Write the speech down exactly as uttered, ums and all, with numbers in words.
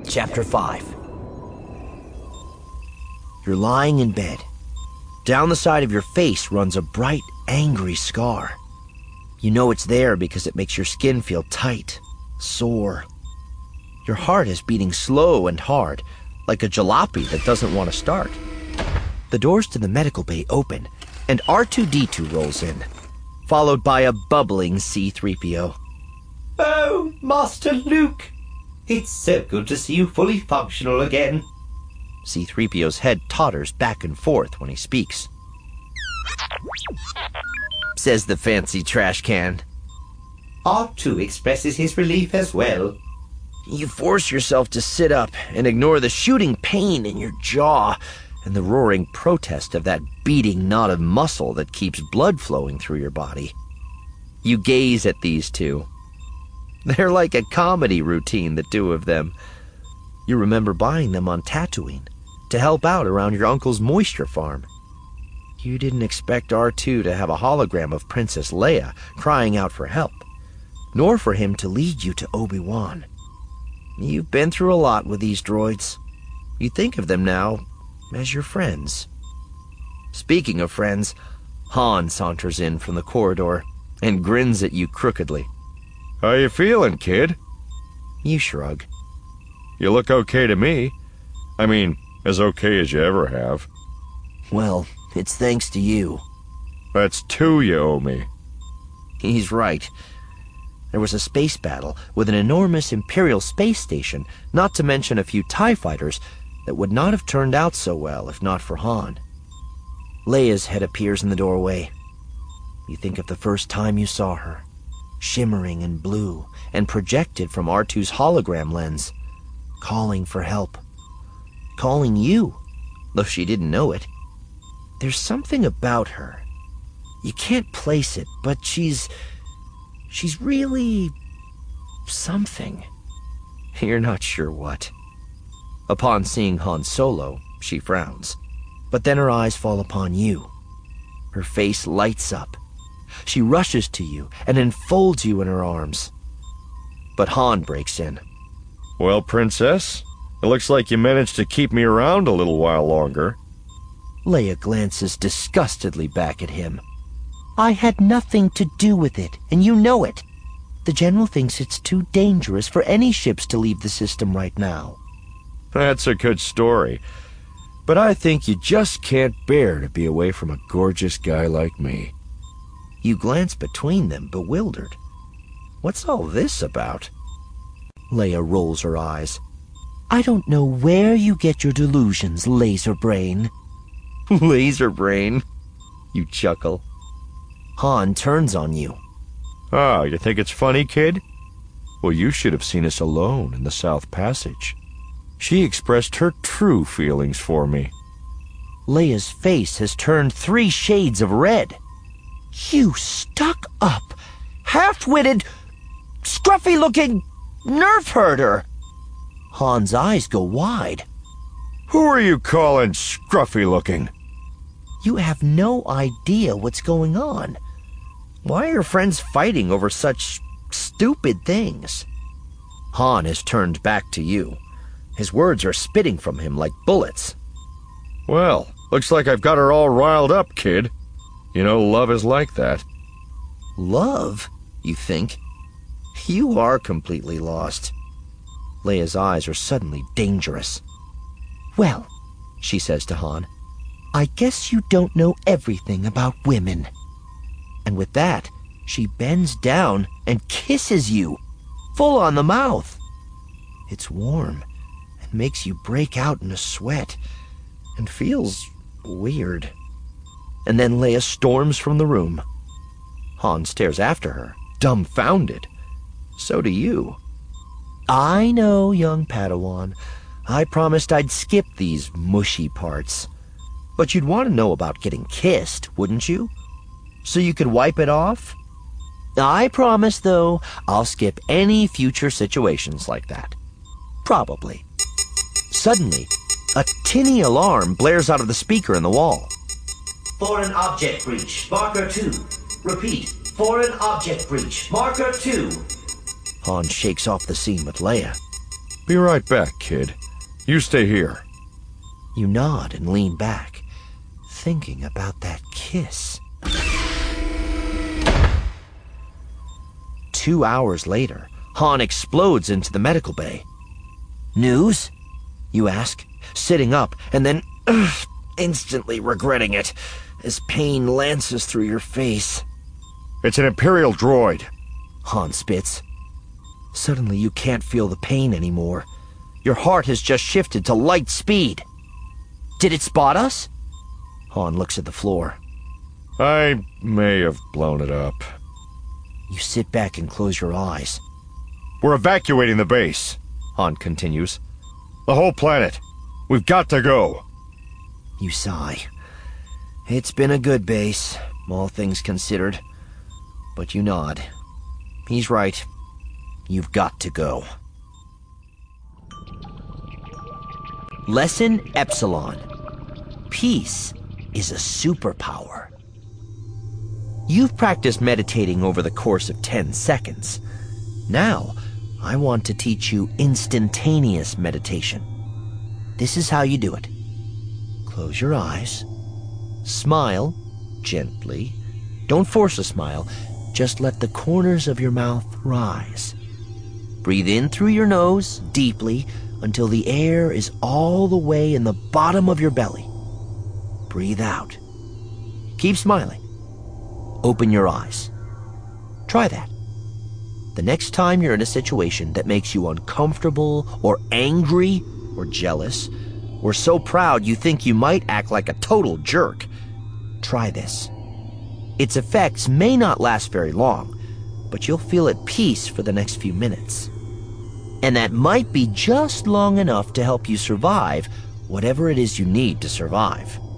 Chapter five. You're lying in bed. Down the side of your face runs a bright, angry scar. You know it's there because it makes your skin feel tight, sore. Your heart is beating slow and hard, like a jalopy that doesn't want to start. The doors to the medical bay open, and R two D two rolls in, followed by a bubbling C three P O. Oh, Master Luke! It's so good to see you fully functional again. C three P O's head totters back and forth when he speaks. Says the fancy trash can. R two expresses his relief as well. You force yourself to sit up and ignore the shooting pain in your jaw and the roaring protest of that beating knot of muscle that keeps blood flowing through your body. You gaze at these two. They're like a comedy routine, the two of them. You remember buying them on Tatooine to help out around your uncle's moisture farm. You didn't expect R two to have a hologram of Princess Leia crying out for help, nor for him to lead you to Obi-Wan. You've been through a lot with these droids. You think of them now as your friends. Speaking of friends, Han saunters in from the corridor and grins at you crookedly. How you feeling, kid? You shrug. You look okay to me. I mean, as okay as you ever have. Well, it's thanks to you. That's two you owe me. He's right. There was a space battle with an enormous Imperial space station, not to mention a few TIE fighters, that would not have turned out so well if not for Han. Leia's head appears in the doorway. You think of the first time you saw her, shimmering in blue and projected from R two's hologram lens, calling for help. Calling you, though she didn't know it. There's something about her. You can't place it, but she's... she's really... something. You're not sure what. Upon seeing Han Solo, she frowns, but then her eyes fall upon you. Her face lights up. She rushes to you and enfolds you in her arms. But Han breaks in. Well, Princess, it looks like you managed to keep me around a little while longer. Leia glances disgustedly back at him. I had nothing to do with it, and you know it. The General thinks it's too dangerous for any ships to leave the system right now. That's a good story. But I think you just can't bear to be away from a gorgeous guy like me. You glance between them, bewildered. What's all this about? Leia rolls her eyes. I don't know where you get your delusions, laser brain. Laser brain? You chuckle. Han turns on you. Ah, you think it's funny, kid? Well, you should have seen us alone in the South Passage. She expressed her true feelings for me. Leia's face has turned three shades of red. You stuck-up, half-witted, scruffy-looking nerf herder. Han's eyes go wide. Who are you calling scruffy-looking? You have no idea what's going on. Why are your friends fighting over such stupid things? Han has turned back to you. His words are spitting from him like bullets. Well, looks like I've got her all riled up, kid. You know, love is like that. Love, you think? You are completely lost. Leia's eyes are suddenly dangerous. Well, she says to Han, I guess you don't know everything about women. And with that, she bends down and kisses you, full on the mouth. It's warm and makes you break out in a sweat and feels weird. And then Leia storms from the room. Han stares after her, dumbfounded. So do you. I know, young Padawan. I promised I'd skip these mushy parts. But you'd want to know about getting kissed, wouldn't you? So you could wipe it off? I promise, though, I'll skip any future situations like that. Probably. Suddenly, a tinny alarm blares out of the speaker in the wall. Foreign object breach, marker two. Repeat, foreign object breach, marker two. Han shakes off the scene with Leia. Be right back, kid. You stay here. You nod and lean back, thinking about that kiss. Two hours later, Han explodes into the medical bay. News? You ask, sitting up and then ugh, instantly regretting it as pain lances through your face. It's an Imperial droid. Han spits. Suddenly you can't feel the pain anymore. Your heart has just shifted to light speed. Did it spot us? Han looks at the floor. I may have blown it up. You sit back and close your eyes. We're evacuating the base, Han continues. The whole planet. We've got to go. You sigh. It's been a good base, all things considered. But you nod. He's right. You've got to go. Lesson Epsilon. Peace is a superpower. You've practiced meditating over the course of ten seconds. Now, I want to teach you instantaneous meditation. This is how you do it. Close your eyes. Smile, gently. Don't force a smile. Just let the corners of your mouth rise. Breathe in through your nose, deeply, until the air is all the way in the bottom of your belly. Breathe out. Keep smiling. Open your eyes. Try that. The next time you're in a situation that makes you uncomfortable or angry or jealous or so proud you think you might act like a total jerk, try this. Its effects may not last very long, but you'll feel at peace for the next few minutes. And that might be just long enough to help you survive whatever it is you need to survive.